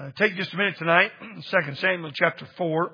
Take just a minute tonight, 2 Samuel chapter 4.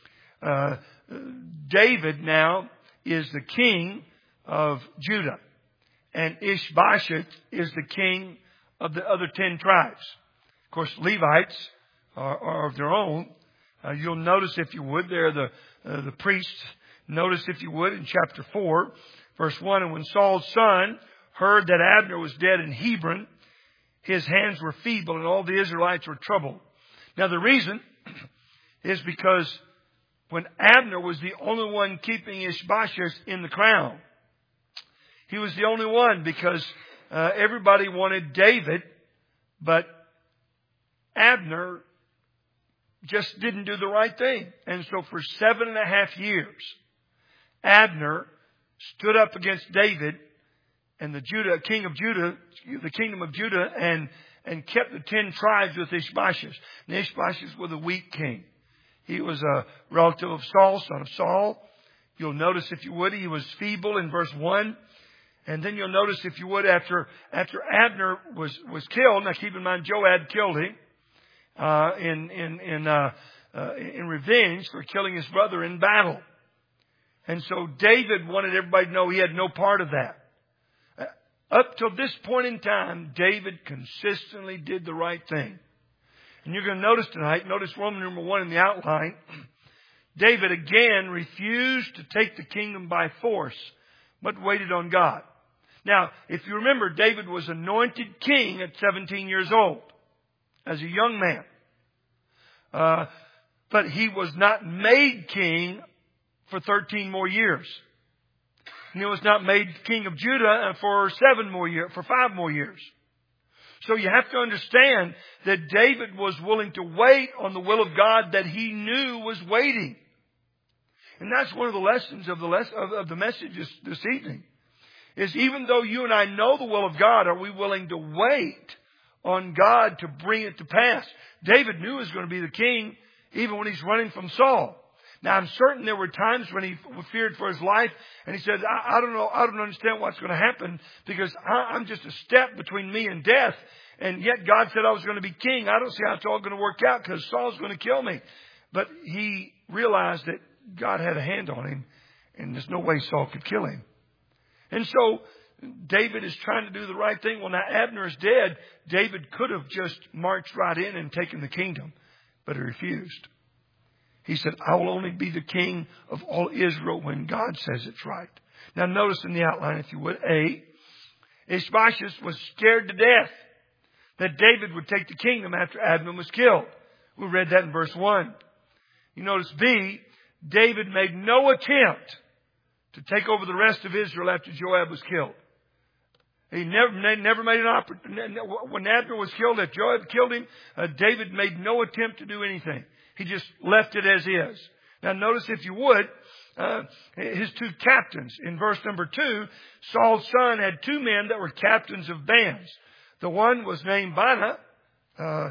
David now is the king of Judah, and Ishbosheth is the king of the other 10 tribes. Of course, Levites are of their own. You'll notice, if you would, they're the priests. Notice, if you would, in chapter 4, verse 1, and when Saul's son heard that Abner was dead in Hebron, his hands were feeble and all the Israelites were troubled. Now, the reason is because when Abner was the only one keeping Ishbosheth in the crown, he was the only one, because everybody wanted David, but Abner just didn't do the right thing. And so for 7.5 years, Abner stood up against David and the kingdom of Judah, and kept the 10 tribes with Ishbosheth. And Ishbosheth was a weak king. He was a relative of Saul, son of Saul. You'll notice, if you would, he was feeble in verse 1. And then you'll notice, if you would, after Abner was killed. Now keep in mind, Joab killed him in revenge for killing his brother in battle. And so David wanted everybody to know he had no part of that. Up till this point in time, David consistently did the right thing. And you're going to notice tonight, notice Roman number 1 in the outline, David again refused to take the kingdom by force, but waited on God. Now, if you remember, David was anointed king at 17 years old, as a young man. But he was not made king for 13 more years. And he was not made king of Judah for 5 more years. So you have to understand that David was willing to wait on the will of God that he knew was waiting. And that's one of the lessons of the message this evening. Is even though you and I know the will of God, are we willing to wait on God to bring it to pass? David knew he was going to be the king even when he's running from Saul. Now, I'm certain there were times when he feared for his life, and he said, I don't know, I don't understand what's going to happen, because I'm just a step between me and death, and yet God said I was going to be king. I don't see how it's all going to work out, because Saul's going to kill me. But he realized that God had a hand on him, and there's no way Saul could kill him. And so David is trying to do the right thing. Well, now Abner is dead. David could have just marched right in and taken the kingdom, but he refused. He said, I will only be the king of all Israel when God says it's right. Now notice in the outline, if you would, A, Ishbosheth was scared to death that David would take the kingdom after Abner was killed. We read that in verse 1. You notice B, David made no attempt to take over the rest of Israel after Joab was killed. He never made an opportunity. When Abner was killed, after Joab killed him, David made no attempt to do anything. He just left it as is. Now notice, if you would, his 2 captains. In verse number 2, Saul's son had 2 men that were captains of bands. The one was named Baana, and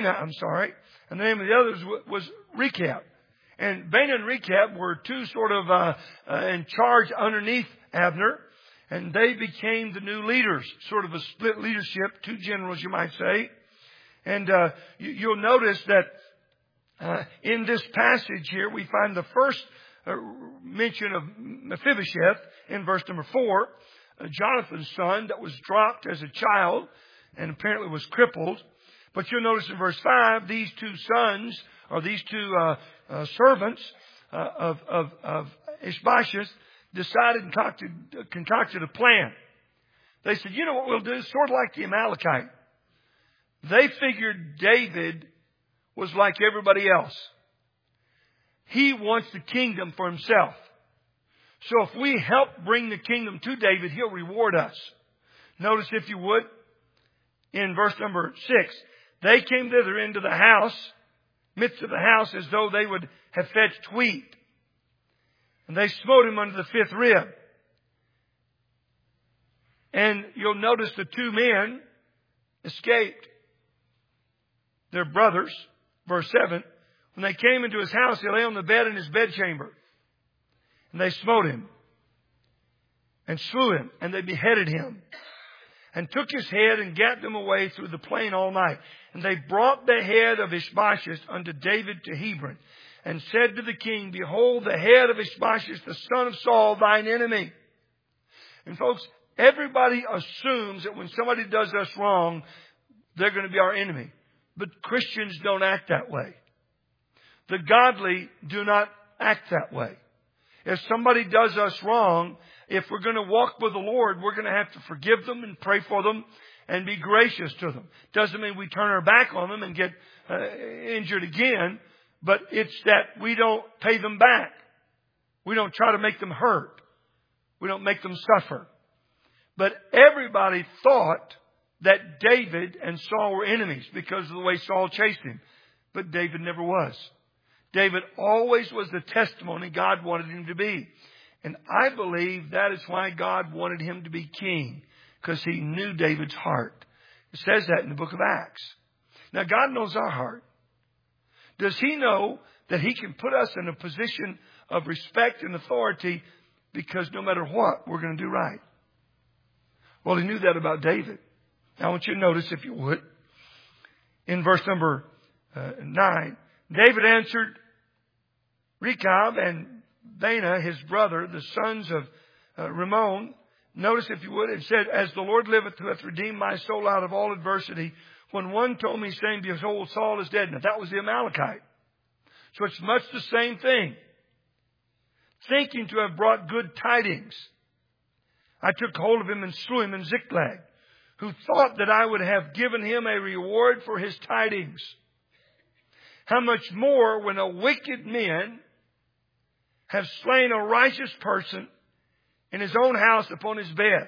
the name of the others was Rechab. And Baana and Rechab were 2 sort of in charge underneath Abner, and they became the new leaders, sort of a split leadership, 2 generals, you might say. And you'll notice that in this passage here, we find the first mention of Mephibosheth in verse number 4, Jonathan's son that was dropped as a child and apparently was crippled. But you'll notice in verse 5, these 2 sons, or these 2 servants of Ishbosheth, decided and concocted a plan. They said, you know what we'll do? Sort of like the Amalekite. They figured David was like everybody else. He wants the kingdom for himself. So if we help bring the kingdom to David, he'll reward us. Notice, if you would, in verse number 6, they came thither into the house, midst of the house, as though they would have fetched wheat. And they smote him under the 5th rib. And you'll notice the 2 men escaped. Their brothers. Verse 7, when they came into his house, he lay on the bed in his bedchamber. And they smote him and slew him, and they beheaded him. and took his head and gat them away through the plain all night. And they brought the head of Ishbosheth unto David to Hebron, and said to the king, Behold, the head of Ishbosheth, the son of Saul, thine enemy. And folks, everybody assumes that when somebody does us wrong, they're going to be our enemy. But Christians don't act that way. The godly do not act that way. If somebody does us wrong, if we're going to walk with the Lord, we're going to have to forgive them and pray for them and be gracious to them. Doesn't mean we turn our back on them and get injured again, but it's that we don't pay them back. We don't try to make them hurt. We don't make them suffer. But everybody thought that David and Saul were enemies because of the way Saul chased him. But David never was. David always was the testimony God wanted him to be. And I believe that is why God wanted him to be king, because he knew David's heart. It says that in the book of Acts. Now, God knows our heart. Does he know that he can put us in a position of respect and authority because no matter what, we're going to do right? Well, he knew that about David. Now, I want you to notice, if you would, in verse number 9, David answered Rechab and Baanah, his brother, the sons of Rimmon. Notice, if you would, it said, As the Lord liveth, who hath redeemed my soul out of all adversity, when one told me, saying, Behold, Saul is dead. Now, that was the Amalekite. So it's much the same thing. Thinking to have brought good tidings, I took hold of him and slew him in Ziklag, who thought that I would have given him a reward for his tidings. How much more when a wicked man have slain a righteous person in his own house upon his bed?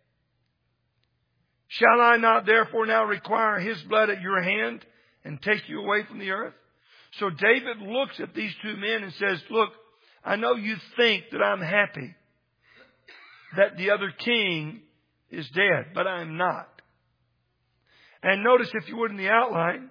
Shall I not therefore now require his blood at your hand and take you away from the earth? So David looks at these two men and says, Look, I know you think that I'm happy that the other king is dead, but I am not. And notice, if you would, in the outline,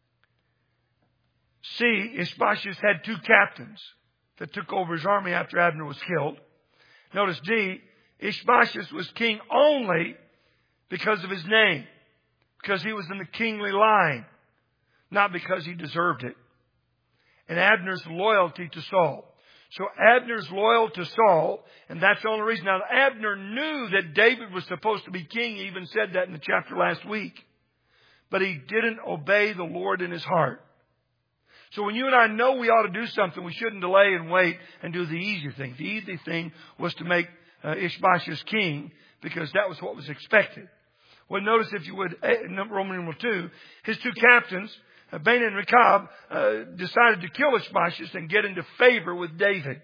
see, Ishbosheth had two captains that took over his army after Abner was killed. Notice D, Ishbosheth was king only because of his name, because he was in the kingly line, not because he deserved it. And Abner's loyalty to Saul. So Abner's loyal to Saul, and that's the only reason. Now, Abner knew that David was supposed to be king. He even said that in the chapter last week. But he didn't obey the Lord in his heart. So when you and I know we ought to do something, we shouldn't delay and wait and do the easy thing. The easy thing was to make Ishbosheth king, because that was what was expected. Well, notice, if you would, Roman numeral 2, his two captains, Baanah and Rechab, decided to kill Ishbosheth and get into favor with David.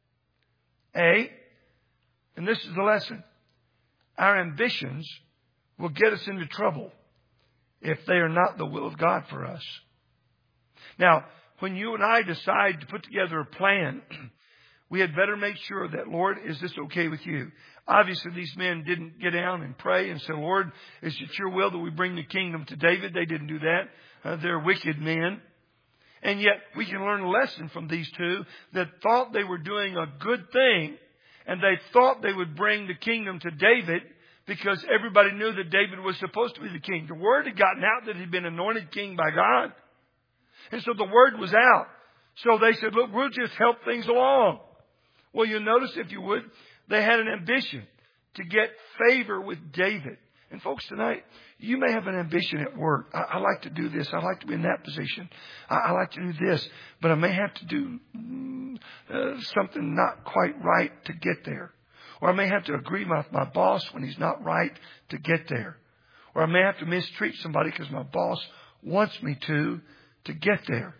And this is the lesson. Our ambitions will get us into trouble if they are not the will of God for us. Now, when you and I decide to put together a plan, we had better make sure that, Lord, is this okay with you? Obviously, these men didn't get down and pray and say, Lord, is it your will that we bring the kingdom to David? They didn't do that. They're wicked men. And yet, we can learn a lesson from these two that thought they were doing a good thing, and they thought they would bring the kingdom to David because everybody knew that David was supposed to be the king. The word had gotten out that he'd been anointed king by God. And so the word was out. So they said, look, we'll just help things along. Well, you'll notice, if you would, they had an ambition to get favor with David. And folks, tonight, you may have an ambition at work. I like to do this. I like to be in that position. I like to do this. But I may have to do something not quite right to get there. Or I may have to agree with my boss when he's not right to get there. Or I may have to mistreat somebody because my boss wants me to get there.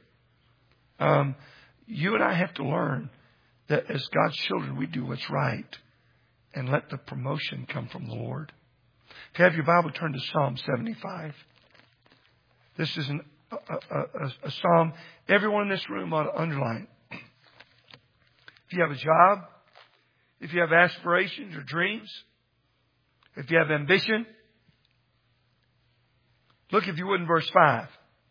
You and I have to learn that as God's children, we do what's right and let the promotion come from the Lord. If you have your Bible, turn to Psalm 75. This is a psalm everyone in this room ought to underline. If you have a job, if you have aspirations or dreams, if you have ambition, look, if you would, in verse 5.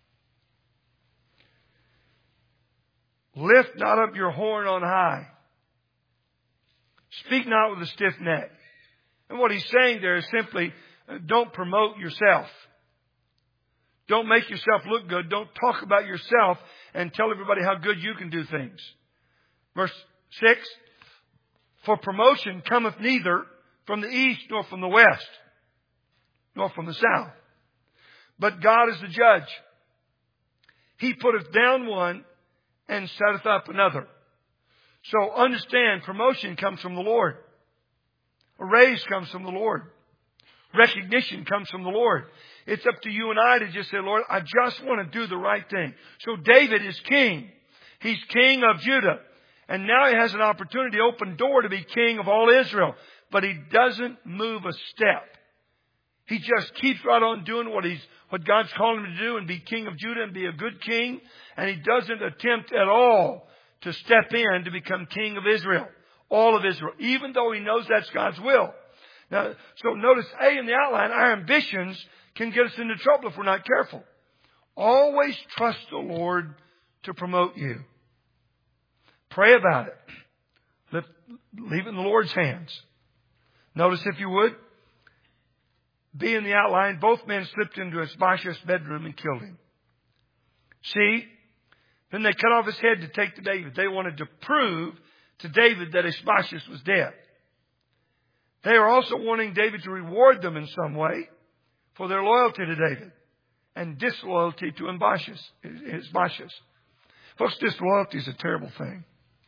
Lift not up your horn on high. Speak not with a stiff neck. And what he's saying there is simply, don't promote yourself. Don't make yourself look good. Don't talk about yourself and tell everybody how good you can do things. Verse 6, for promotion cometh neither from the east nor from the west, nor from the south. But God is the judge. He putteth down one and setteth up another. So understand, promotion comes from the Lord. A raise comes from the Lord. Recognition comes from the Lord. It's up to you and I to just say, Lord, I just want to do the right thing. So David is king. He's king of Judah. And now he has an opportunity, open door to be king of all Israel. But he doesn't move a step. He just keeps right on doing what God's called him to do and be king of Judah and be a good king. And he doesn't attempt at all to step in to become king of Israel. All of Israel. Even though he knows that's God's will. Now, so notice A in the outline, our ambitions can get us into trouble if we're not careful. Always trust the Lord to promote you. Pray about it. Leave it in the Lord's hands. Notice, if you would, B in the outline, both men slipped into Ishbosheth's bedroom and killed him. C, then they cut off his head to take to David. They wanted to prove to David that Ishbosheth was dead. They are also wanting David to reward them in some way for their loyalty to David and disloyalty to Ishbosheth. Folks, disloyalty is a terrible thing.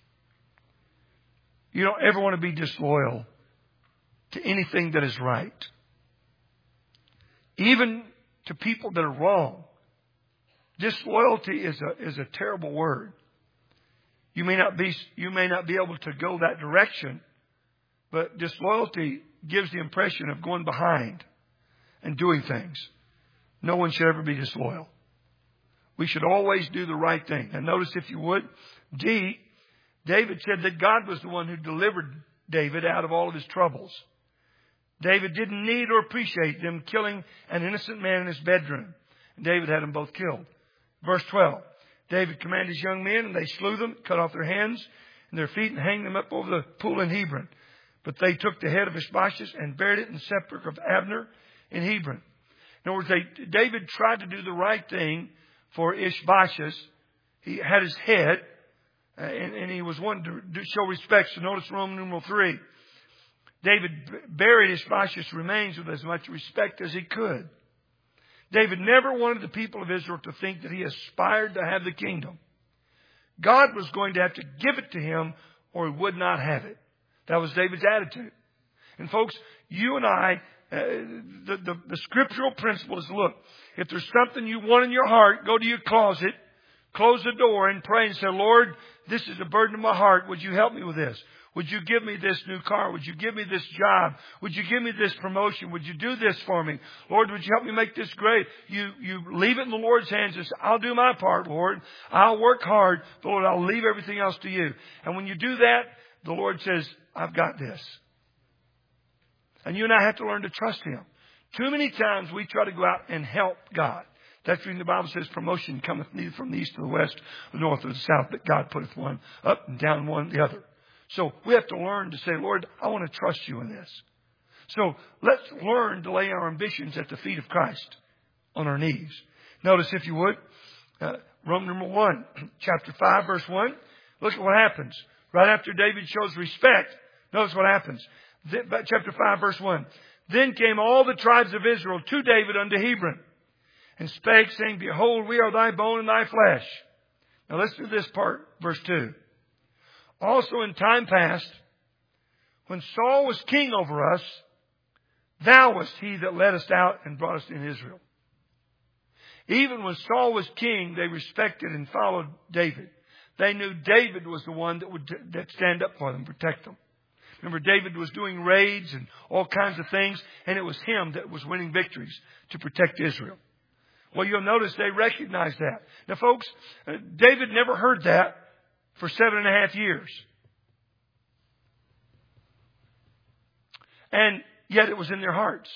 You don't ever want to be disloyal to anything that is right. Even to people that are wrong. Disloyalty is a terrible word. You may not be able to go that direction, but disloyalty gives the impression of going behind and doing things. No one should ever be disloyal. We should always do the right thing. And notice, if you would, D, David said that God was the one who delivered David out of all of his troubles. David didn't need or appreciate them killing an innocent man in his bedroom. And David had them both killed. Verse 12, David commanded his young men, and they slew them, cut off their hands and their feet, and hanged them up over the pool in Hebron. But they took the head of Ishbosheth and buried it in the sepulchre of Abner in Hebron. In other words, David tried to do the right thing for Ishbosheth. He had his head, and he was wanting to show respect. So notice Roman numeral 3. David buried Ishbosheth's remains with as much respect as he could. David never wanted the people of Israel to think that he aspired to have the kingdom. God was going to have to give it to him, or he would not have it. That was David's attitude. And folks, you and I, the scriptural principle is, look, if there's something you want in your heart, go to your closet, close the door and pray and say, Lord, this is a burden of my heart. Would you help me with this? Would you give me this new car? Would you give me this job? Would you give me this promotion? Would you do this for me? Lord, would you help me make this great? You leave it in the Lord's hands and say, I'll do my part, Lord. I'll work hard, but Lord, I'll leave everything else to you. And when you do that, the Lord says, I've got this. And you and I have to learn to trust Him. Too many times we try to go out and help God. That's when the Bible says promotion cometh neither from the east to the west, the north or the south, but God putteth one up and down, one the other. So we have to learn to say, Lord, I want to trust you in this. So let's learn to lay our ambitions at the feet of Christ on our knees. Notice, if you would, Roman number 1, chapter 5, verse 1. Look at what happens. Right after David shows respect, notice what happens. Chapter 5, verse 1. Then came all the tribes of Israel to David unto Hebron, and spake, saying, Behold, we are thy bone and thy flesh. Now let's do this part, verse 2. Also in time past, when Saul was king over us, thou wast he that led us out and brought us in Israel. Even when Saul was king, they respected and followed David. They knew David was the one that stand up for them, protect them. Remember, David was doing raids and all kinds of things, and it was him that was winning victories to protect Israel. Well, you'll notice they recognized that. Now, folks, David never heard that for 7.5 years. And yet it was in their hearts.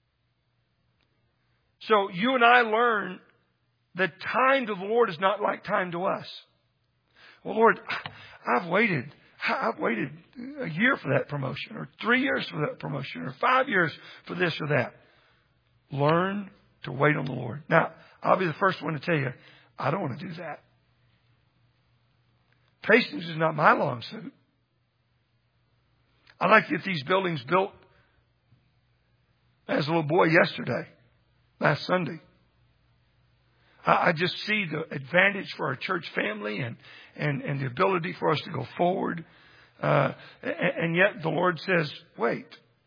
So you and I learn that time to the Lord is not like time to us. Well, Lord, I've waited a year for that promotion, or 3 years for that promotion, or 5 years for this or that. Learn to wait on the Lord. Now, I'll be the first one to tell you, I don't want to do that. Patience is not my long suit. I'd like to get these buildings built as a little boy yesterday, last Sunday. I just see the advantage for our church family and the ability for us to go forward. And yet the Lord says, wait.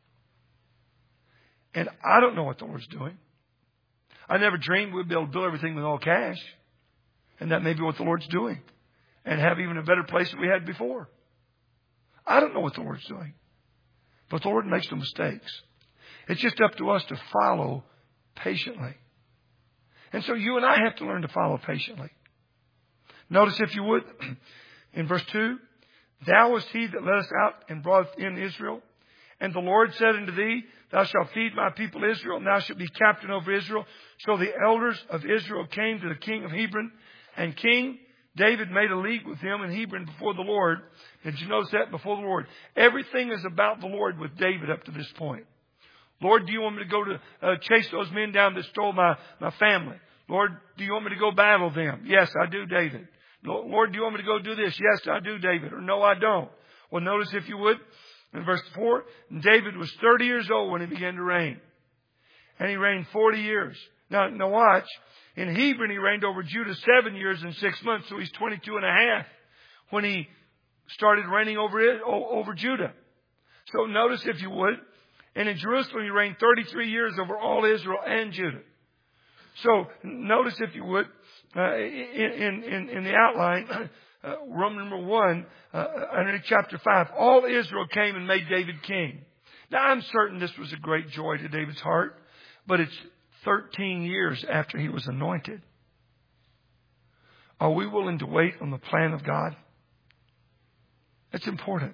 And I don't know what the Lord's doing. I never dreamed we'd be able to build everything with all cash. And that may be what the Lord's doing. And have even a better place than we had before. I don't know what the Lord's doing. But the Lord makes no mistakes. It's just up to us to follow patiently. And so you and I have to learn to follow patiently. Notice, if you would, in verse 2, Thou wast he that led us out and brought in Israel. And the Lord said unto thee, Thou shalt feed my people Israel, and thou shalt be captain over Israel. So the elders of Israel came to the king of Hebron, and King David made a league with him in Hebron before the Lord. Did you notice that? Before the Lord. Everything is about the Lord with David up to this point. Lord, do you want me to go to chase those men down that stole my family? Lord, do you want me to go battle them? Yes, I do, David. Lord, do you want me to go do this? Yes, I do, David. Or no, I don't. Well, notice, if you would, in verse 4, David was 30 years old when he began to reign. And he reigned 40 years. Now watch. In Hebron, he reigned over Judah 7 years and 6 months. So he's 22 and a half when he started reigning over Judah. So notice, if you would. And in Jerusalem, he reigned 33 years over all Israel and Judah. So notice, if you would, in the outline, Roman number 1, under chapter 5, all Israel came and made David king. Now, I'm certain this was a great joy to David's heart, but it's 13 years after he was anointed. Are we willing to wait on the plan of God? It's important.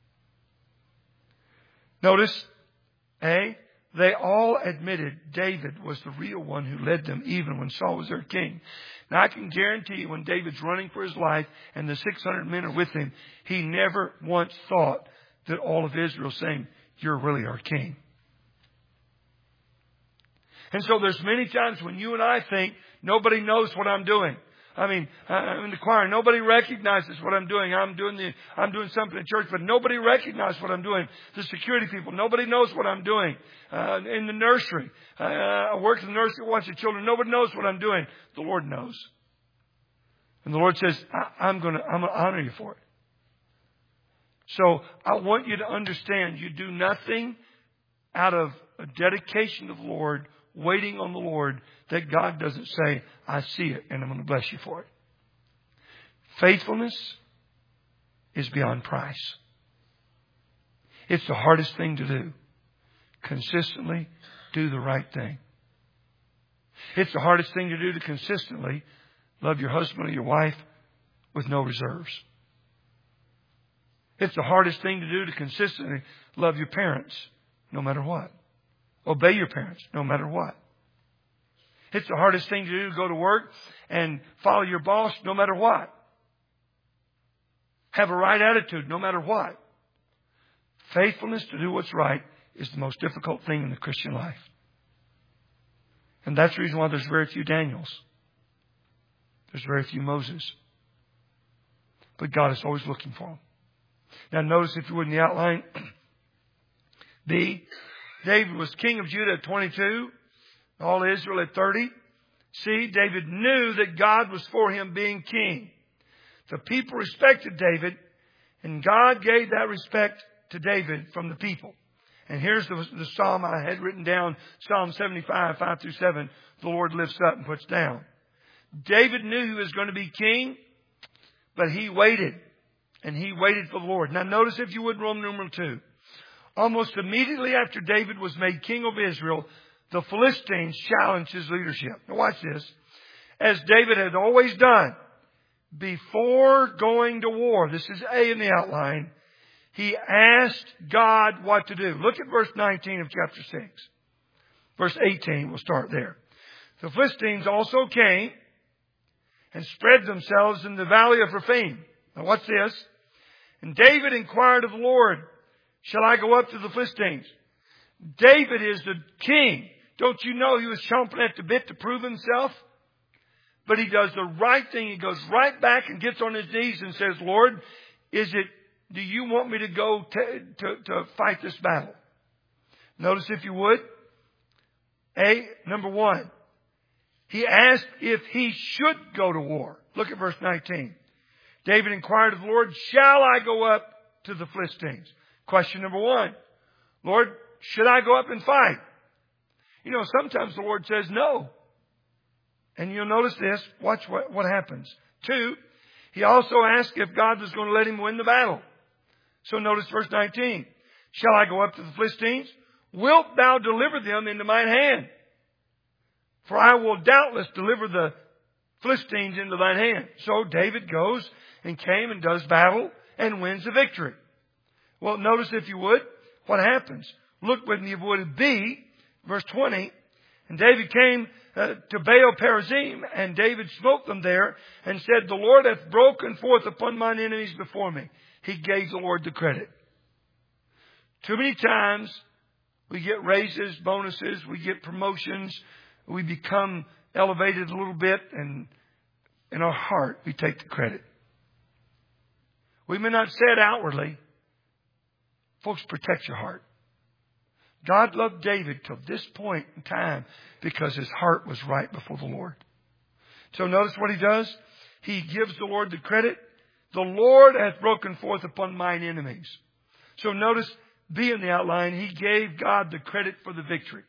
Notice, they all admitted David was the real one who led them, even when Saul was their king. Now, I can guarantee you, when David's running for his life and the 600 men are with him, he never once thought that all of Israel saying, You're really our king. And so there's many times when you and I think nobody knows what I'm doing. I mean, I'm in the choir. Nobody recognizes what I'm doing. I'm doing something in church, but nobody recognizes what I'm doing. The security people, nobody knows what I'm doing. In the nursery, I work in the nursery, watch the children. Nobody knows what I'm doing. The Lord knows, and the Lord says, "I'm going to honor you for it." So I want you to understand, you do nothing out of a dedication to the Lord, waiting on the Lord, that God doesn't say, I see it and I'm going to bless you for it. Faithfulness is beyond price. It's the hardest thing to do. Consistently do the right thing. It's the hardest thing to do, to consistently love your husband or your wife with no reserves. It's the hardest thing to do, to consistently love your parents no matter what. Obey your parents no matter what. It's the hardest thing to do, to go to work and follow your boss no matter what. Have a right attitude no matter what. Faithfulness to do what's right is the most difficult thing in the Christian life. And that's the reason why there's very few Daniels. There's very few Moses. But God is always looking for them. Now notice, if you would, in the outline, B, David was king of Judah at 22, all Israel at 30. C, David knew that God was for him being king. The people respected David, and God gave that respect to David from the people. And here's the psalm I had written down, Psalm 75, 5 through 7. The Lord lifts up and puts down. David knew he was going to be king, but he waited. And he waited for the Lord. Now notice, if you would, Roman numeral 2. Almost immediately after David was made king of Israel, the Philistines challenged his leadership. Now watch this. As David had always done, before going to war, this is A in the outline, he asked God what to do. Look at verse 19 of chapter 6. Verse 18, we'll start there. The Philistines also came and spread themselves in the valley of Rephaim. Now what's this? And David inquired of the Lord, shall I go up to the Philistines? David is the king. Don't you know he was chomping at the bit to prove himself? But he does the right thing. He goes right back and gets on his knees and says, Lord, do you want me to go to fight this battle? Notice if you would. Number one, he asked if he should go to war. Look at verse 19. David inquired of the Lord, shall I go up to the Philistines? Question number one. Lord, should I go up and fight? You know, sometimes the Lord says no. And you'll notice this. Watch what happens. 2, he also asked if God was going to let him win the battle. So notice verse 19. Shall I go up to the Philistines? Wilt thou deliver them into mine hand? For I will doubtless deliver the Philistines into thine hand. So David goes and came and does battle and wins the victory. Well, notice if you would, what happens. Look with me, if it would be, verse 20. And David came to Baal Perazim, and David smote them there, and said, the Lord hath broken forth upon mine enemies before me. He gave the Lord the credit. Too many times we get raises, bonuses, we get promotions, we become elevated a little bit, and in our heart we take the credit. We may not say it outwardly. Folks, protect your heart. God loved David till this point in time because his heart was right before the Lord. So notice what he does. He gives the Lord the credit. The Lord hath broken forth upon mine enemies. So notice, B in the outline, he gave God the credit for the victory.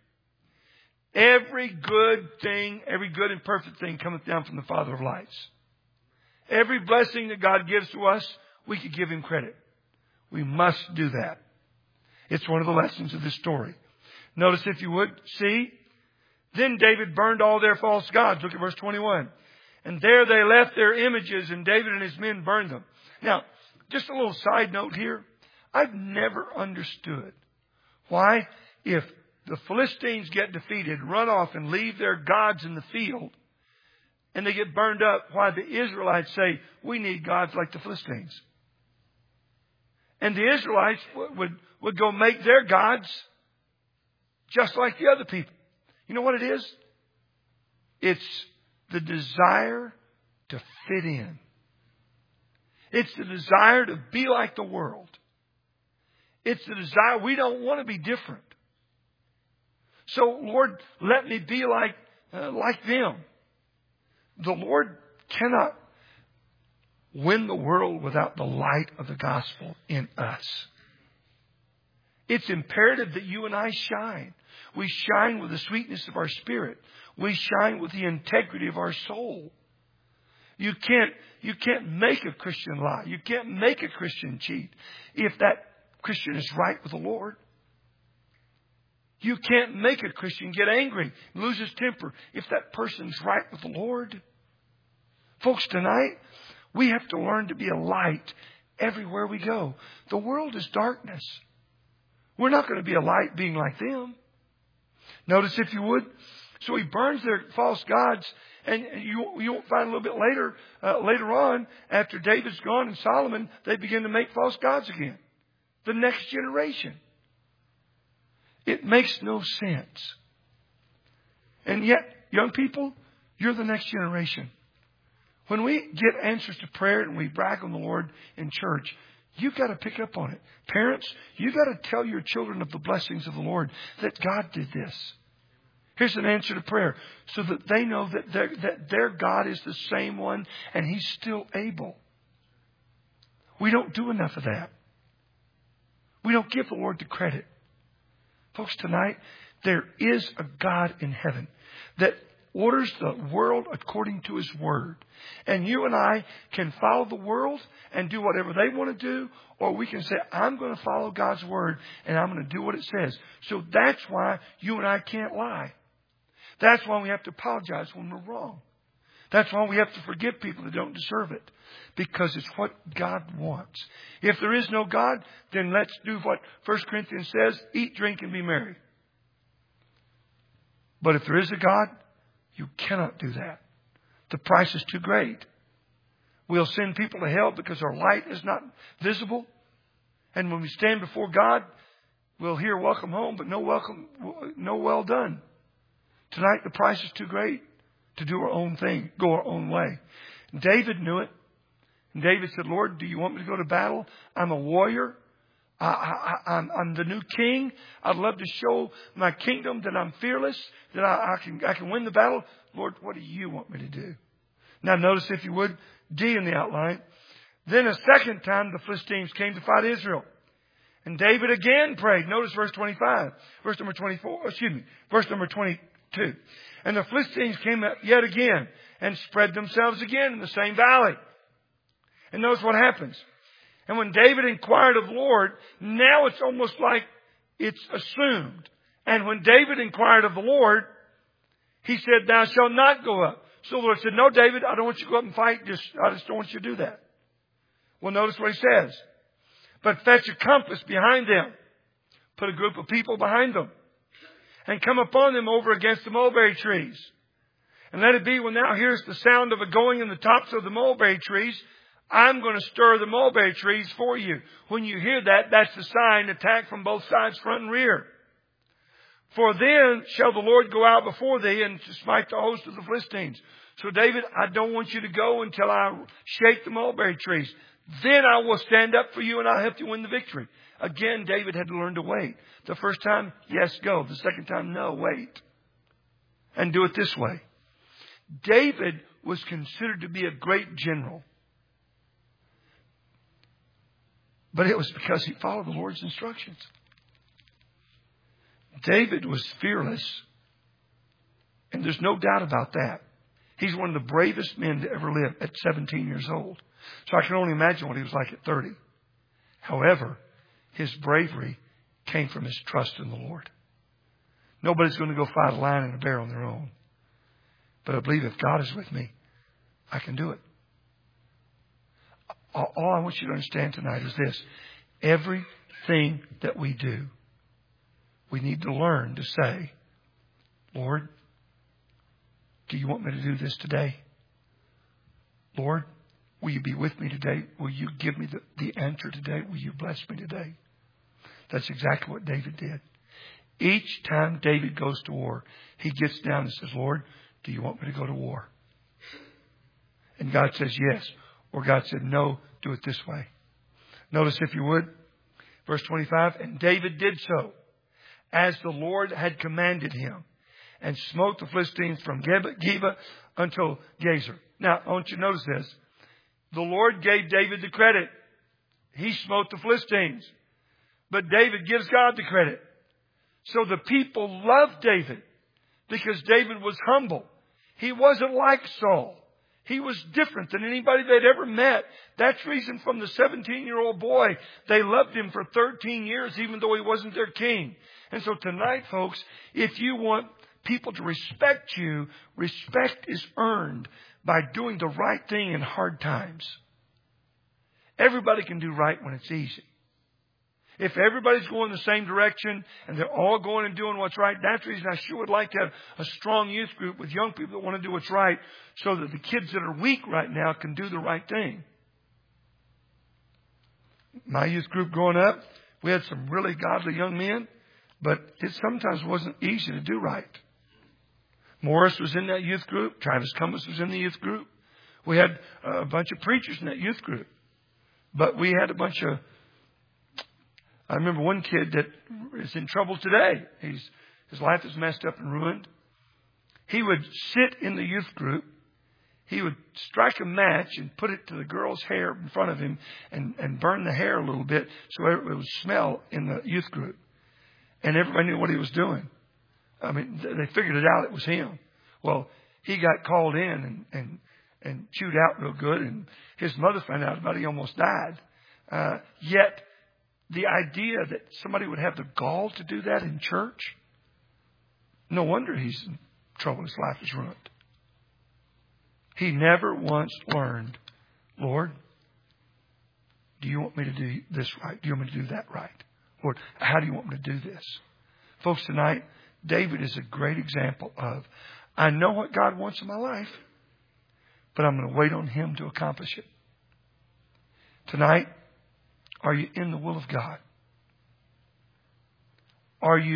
Every good thing, every good and perfect thing cometh down from the Father of lights. Every blessing that God gives to us, we could give him credit. We must do that. It's one of the lessons of this story. Notice if you would, see. Then David burned all their false gods. Look at verse 21. And there they left their images, and David and his men burned them. Now, just a little side note here. I've never understood why, if the Philistines get defeated, run off and leave their gods in the field, and they get burned up, why the Israelites say, we need gods like the Philistines. And the Israelites would go make their gods just like the other people. You know what it is? It's the desire to fit in. It's the desire to be like the world. It's the desire, we don't want to be different. So, Lord, let me be like them. The Lord cannot win the world without the light of the gospel in us. It's imperative that you and I shine. We shine with the sweetness of our spirit. We shine with the integrity of our soul. You can't make a Christian lie. You can't make a Christian cheat if that Christian is right with the Lord. You can't make a Christian get angry, lose his temper if that person's right with the Lord. Folks, tonight, we have to learn to be a light everywhere we go. The world is darkness. We're not going to be a light being like them. Notice if you would. So he burns their false gods. And you won't find a little bit later on, after David's gone and Solomon, they begin to make false gods again. The next generation. It makes no sense. And yet, young people, you're the next generation. When we get answers to prayer and we brag on the Lord in church, you've got to pick up on it. Parents, you've got to tell your children of the blessings of the Lord, that God did this. Here's an answer to prayer, so that they know that their God is the same one and He's still able. We don't do enough of that. We don't give the Lord the credit. Folks, tonight, there is a God in heaven that orders the world according to His Word. And you and I can follow the world and do whatever they want to do, or we can say, I'm going to follow God's Word and I'm going to do what it says. So that's why you and I can't lie. That's why we have to apologize when we're wrong. That's why we have to forgive people that don't deserve it. Because it's what God wants. If there is no God, then let's do what 1 Corinthians says, eat, drink, and be merry. But if there is a God, you cannot do that. The price is too great. We'll send people to hell because our light is not visible. And when we stand before God, we'll hear welcome home, but no well done. Tonight the price is too great to do our own thing, go our own way. And David knew it. And David said, Lord, do you want me to go to battle? I'm a warrior. I'm the new king. I'd love to show my kingdom that I'm fearless, that I can win the battle. Lord, what do you want me to do? Now notice, if you would, D in the outline. Then a second time the Philistines came to fight Israel. And David again prayed. Notice verse 25. Verse number 22. And the Philistines came up yet again and spread themselves again in the same valley. And notice what happens. And when David inquired of the Lord, now it's almost like it's assumed. And when David inquired of the Lord, he said, thou shalt not go up. So the Lord said, no, David, I don't want you to go up and fight. I just don't want you to do that. Well, notice what he says. But fetch a compass behind them. Put a group of people behind them. And come upon them over against the mulberry trees. And let it be, when thou hearest the sound of a going in the tops of the mulberry trees, I'm going to stir the mulberry trees for you. When you hear that, that's the sign, attack from both sides, front and rear. For then shall the Lord go out before thee and smite the host of the Philistines. So David, I don't want you to go until I shake the mulberry trees. Then I will stand up for you and I'll help you win the victory. Again, David had to learn to wait. The first time, yes, go. The second time, no, wait. And do it this way. David was considered to be a great general. But it was because he followed the Lord's instructions. David was fearless. And there's no doubt about that. He's one of the bravest men to ever live at 17 years old. So I can only imagine what he was like at 30. However, his bravery came from his trust in the Lord. Nobody's going to go fight a lion and a bear on their own. But I believe if God is with me, I can do it. All I want you to understand tonight is this. Everything that we do, we need to learn to say, Lord, do you want me to do this today? Lord, will you be with me today? Will you give me the answer today? Will you bless me today? That's exactly what David did. Each time David goes to war, he gets down and says, Lord, do you want me to go to war? And God says yes. Or God said, no, do it this way. Notice, if you would, verse 25, and David did so, as the Lord had commanded him, and smote the Philistines from Geba until Gezer. Now, I want you to notice this. The Lord gave David the credit. He smote the Philistines. But David gives God the credit. So the people loved David because David was humble. He wasn't like Saul. He was different than anybody they'd ever met. That's the reason from the 17-year-old boy, they loved him for 13 years, even though he wasn't their king. And so tonight, folks, if you want people to respect you, respect is earned by doing the right thing in hard times. Everybody can do right when it's easy. If everybody's going the same direction and they're all going and doing what's right, that's the reason I sure would like to have a strong youth group with young people that want to do what's right, so that the kids that are weak right now can do the right thing. My youth group growing up, we had some really godly young men, but it sometimes wasn't easy to do right. Morris was in that youth group. Travis Cummins was in the youth group. We had a bunch of preachers in that youth group. But we had a bunch of... I remember one kid that is in trouble today. His life is messed up and ruined. He would sit in the youth group. He would strike a match and put it to the girl's hair in front of him and burn the hair a little bit so it would smell in the youth group. And everybody knew what he was doing. I mean, they figured it out. It was him. Well, he got called in and chewed out real good. And his mother found out about it. He almost died. Yet, the idea that somebody would have the gall to do that in church, no wonder he's in trouble. His life is ruined. He never once learned, Lord, do you want me to do this right? Do you want me to do that right? Lord, how do you want me to do this? Folks, tonight, David is a great example of, I know what God wants in my life, but I'm going to wait on Him to accomplish it. Tonight, are you in the will of God? Are you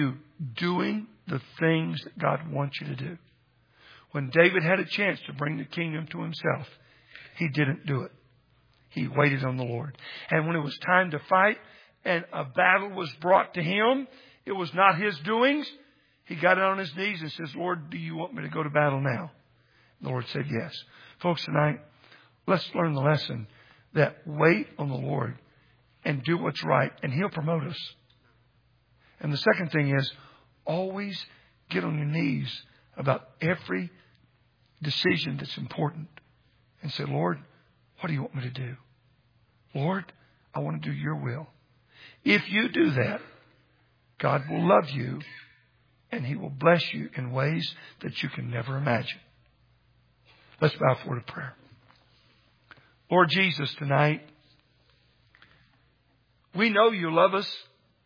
doing the things that God wants you to do. When David had a chance to bring the kingdom to himself, he didn't do it. He waited on the Lord. And when it was time to fight and a battle was brought to him, it was not his doings. He got on his knees and says, Lord, do you want me to go to battle now? The Lord said yes. Folks, tonight, let's learn the lesson that wait on the Lord and do what's right, and He'll promote us. And the second thing is, always get on your knees about every decision that's important and say, Lord, what do you want me to do? Lord, I want to do your will. If you do that, God will love you and He will bless you in ways that you can never imagine. Let's bow forward to prayer. Lord Jesus, tonight, we know you love us.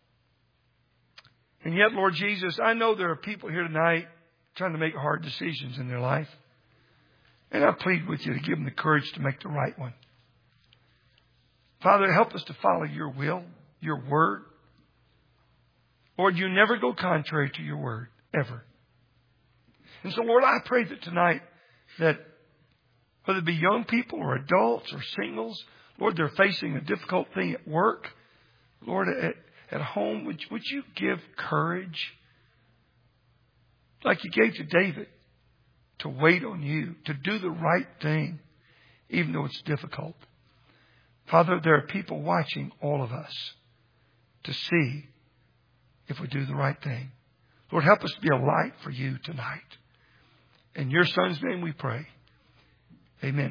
And yet, Lord Jesus, I know there are people here tonight trying to make hard decisions in their life. And I plead with you to give them the courage to make the right one. Father, help us to follow your will, your word. Lord, you never go contrary to your word, ever. And so, Lord, I pray that tonight, that whether it be young people or adults or singles, Lord, they're facing a difficult thing at work. Lord, at home, would you give courage, like you gave to David, to wait on you, to do the right thing, even though it's difficult. Father, there are people watching all of us to see if we do the right thing. Lord, help us to be a light for you tonight. In your Son's name we pray. Amen.